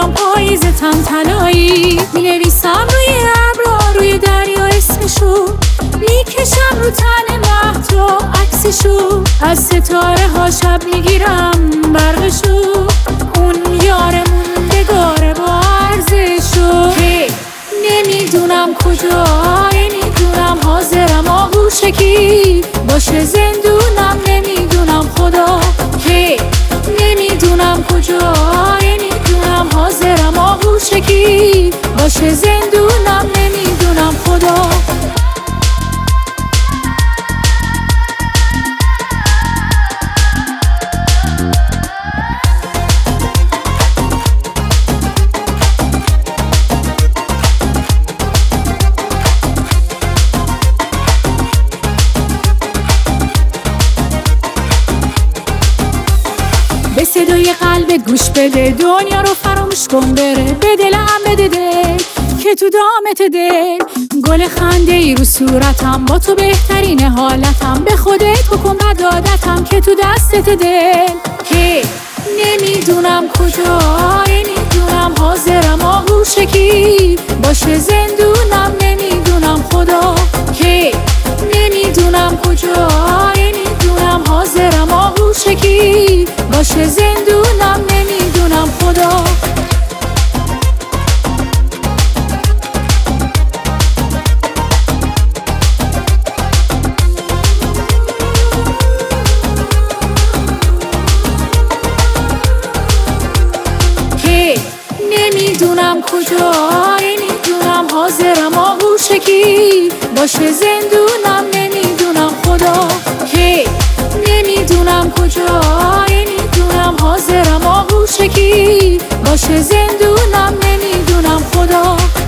میرم پاییز تنتنایی، مینویسم روی ابرا روی دریا اسمشو، میکشم رو تن مهدا عکسشو، از ستاره ها شب میگیرم برقشو، اون یار موندگاره با ارزشو. نمیدونم کجا، نمیدونم حاضرم آغوشکی باشه زندونم، نمیدونم خدا. نمیدونم کجا، نمیدونم حاضرم آغوشکی باشه زندونم، نمیدونم خدا. به صدای قلبت گوش بده، دنیا رو فراموش کن بره، به دلم بده دل که تو دامت دل. گل خنده ای رو صورتم، با تو بهترین حالتم، به خودت بکن بد عادتم که تو دستت دل. نمیدونم کجا، نمیدونم حاضرم آغوشکی باشه زندونم، نمیدونم خدا. نمیدونم کجا، نمیدونم حاضرم آغوشکی باشه زندونم، نمیدونم خدا. نمیدونم کجا، نمیدونم حاضرم آغوشکی باشه زندونم، نمیدونم خدا. نمیدونم کجا، نمیدونم حاضرم آغوشکی باشه زندونم، نمیدونم خدا.